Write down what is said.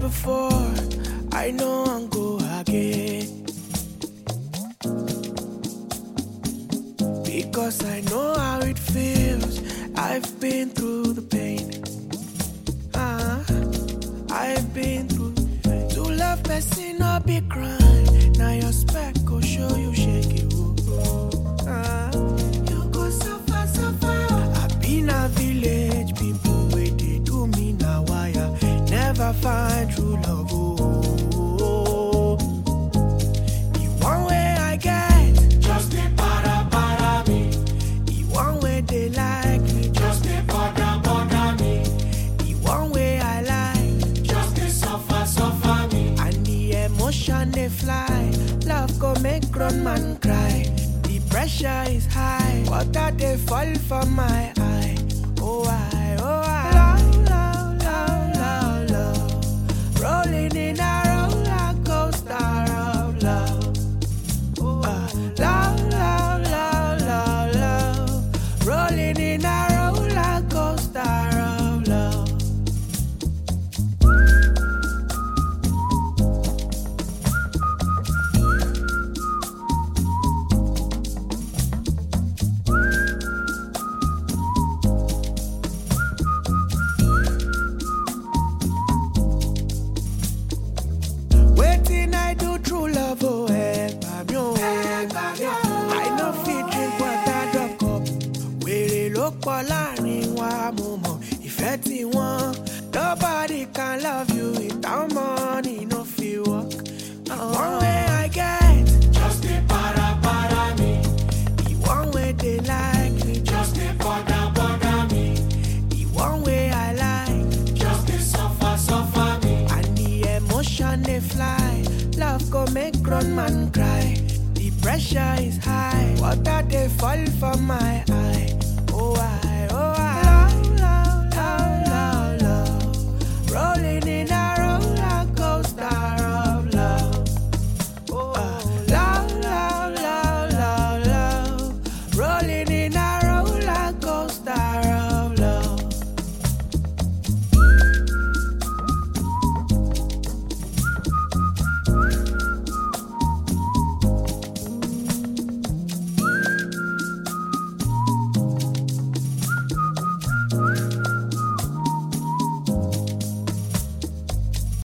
before, I know I'm go again. Because I know how it feels. I've been through the pain. I've been through. To love person no be crime. Now your spec go show you shake it. You go suffer, suffer. I been a village people wait they do me now wire. Never find true love. The one way I get, just the para me. The one way they like me, just the bother me. The one way I like, just the suffer me. And the emotion they fly, love go make grown man cry. The pressure is high, water they fall from my eye. Oh I, love, love, love, love. Rolling in a roller coaster of love. Love, love, love, love, love. Rolling in a roller coaster of love. Waiting I do true love, oh, help me, oh. I know fit drink water drop cup. Wèrè ló pọ̀ láàrin wa mo mọ̀ ìfẹ́ tí wọ́n. Nobody can love you without money, no.